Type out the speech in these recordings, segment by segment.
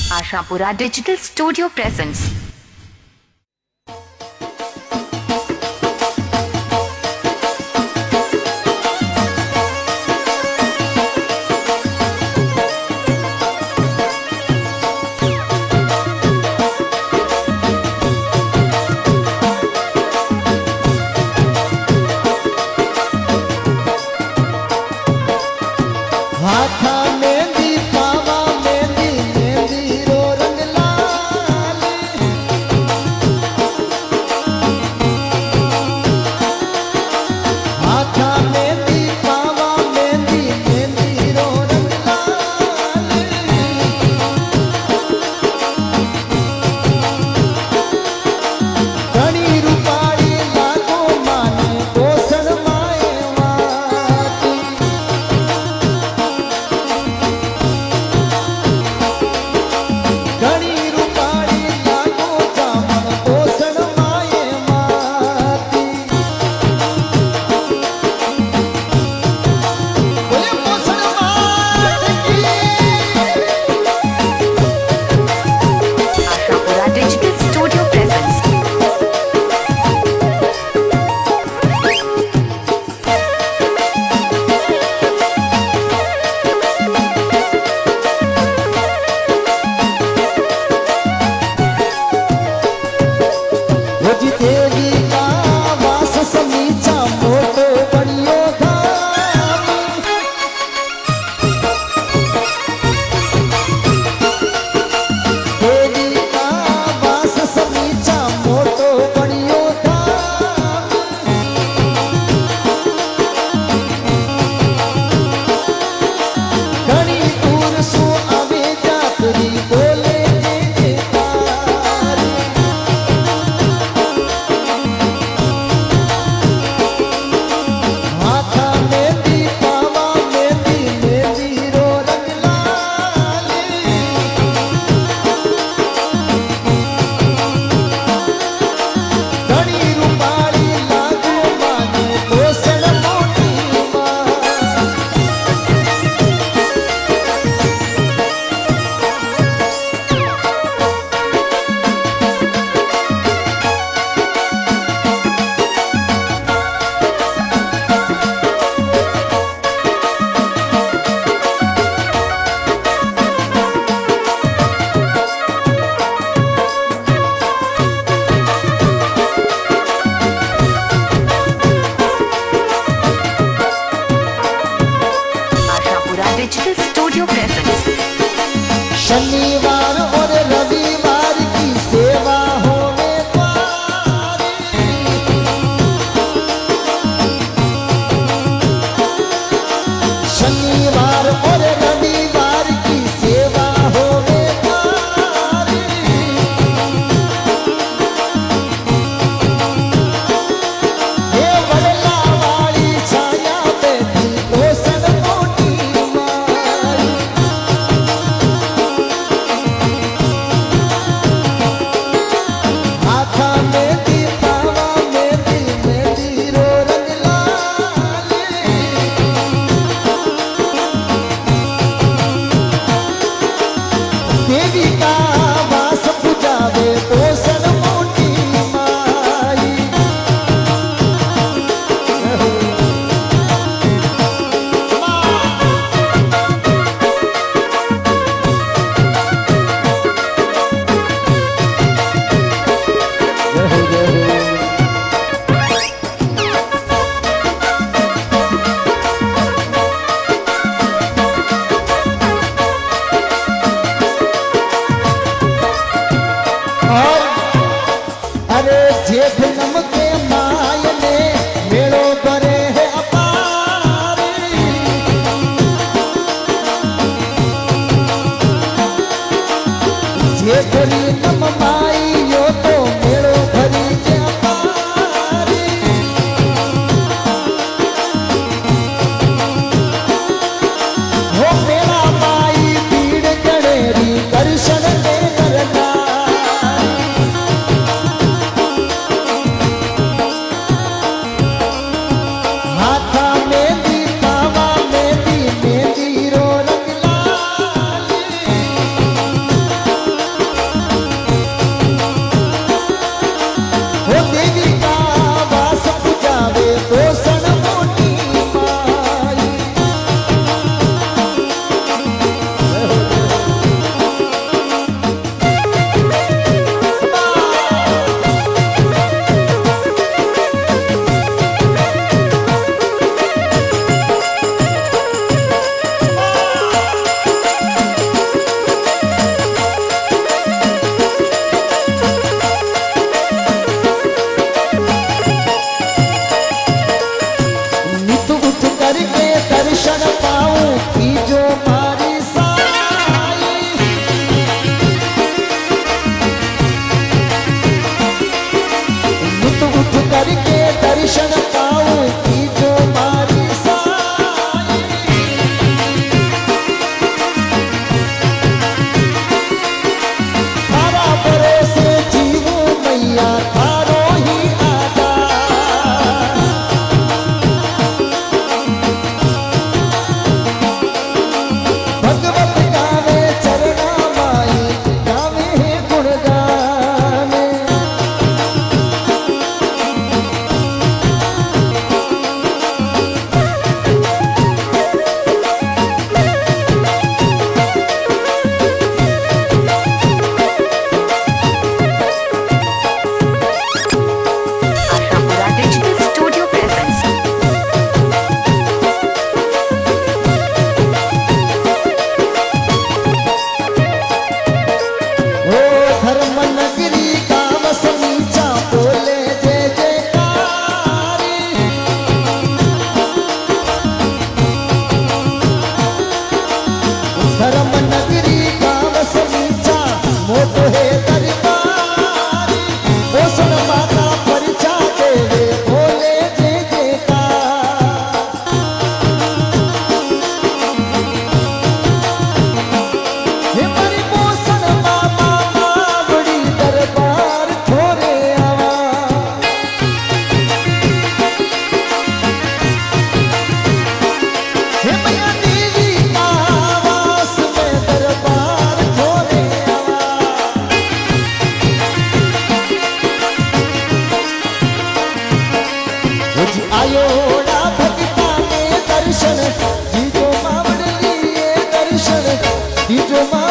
Ashapura digital studio presents. Digital studio presents. शनिवार और रविवार की सेवा होने द्वारी, शनिवार और रविवार की सेवा होने द्वारी, ये बड़ला वाली छाया बैठी रोशन मोटी मारी, हाथा मेहंदी पावा मेहंदी मेहंदी रो रंग लाली, देवी का वास पुजावे रोशन मोटी माई, अरे जेठ नमके मायने मेड़ो करे है अपारी, जेठरी नम माई यो तो मेड़ो भरी के अपारी, हो मेरा माई भीड़ गणेरी दर्शन दे करना, हाथा मेहंदी पावा मेहंदी मेहंदी रो रंग लाली,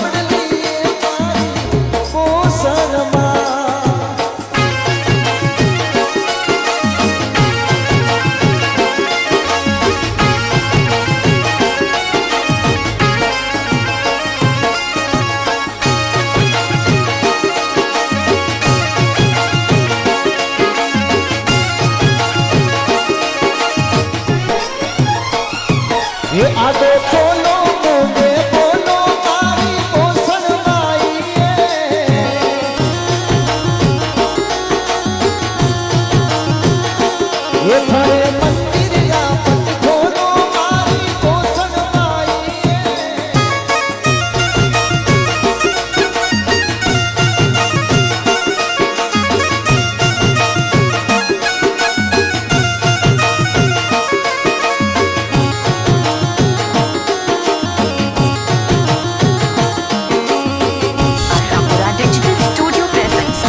સાંભળલી એ મારી પોસણમાં ये आदो खोलो मुझे बोलो मारी पोषण माई ये थारे मंदिर या पट खोलो मारी पोषण माई Ashapura Digital Studio presents.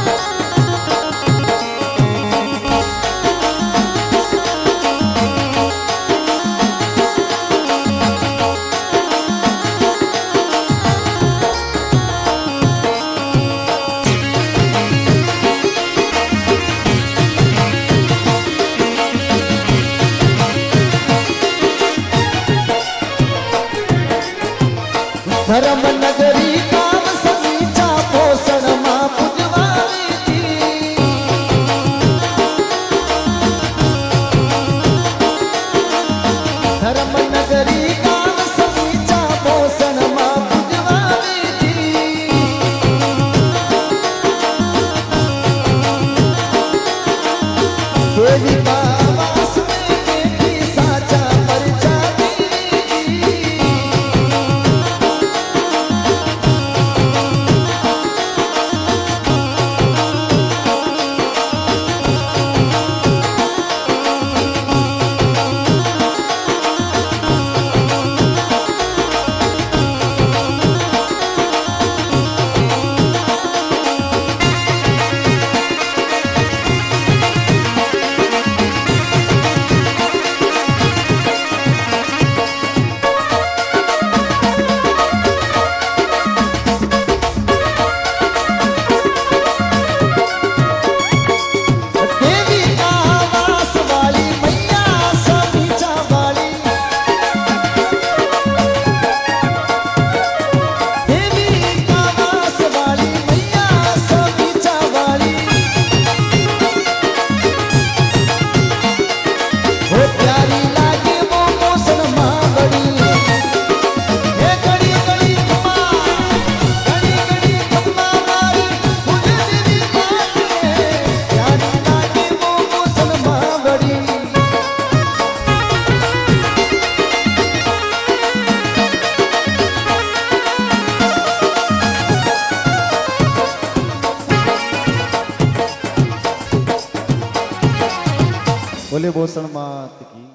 धर्म नगरी काम समीचा पोषण मां पुजवावी थी धर्म नगरी काम समीचा पोषण मां पुजवावी थी देवी का वास में बेटी साचा परचा बोले भूषण मात की।